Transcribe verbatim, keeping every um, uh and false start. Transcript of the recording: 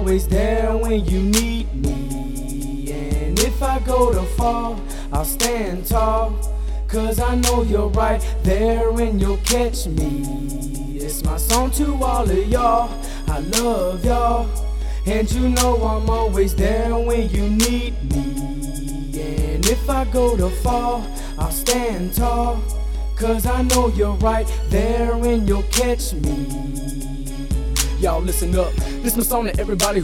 always there when you need me. And if I go to fall, I'll stand tall, cause I know you're right there and you'll catch me. It's my song to all of y'all, I love y'all, and you know I'm always there when you need me. And if I go to fall, I'll stand tall, cause I know you're right there and you'll catch me. Y'all listen up, this my song to everybody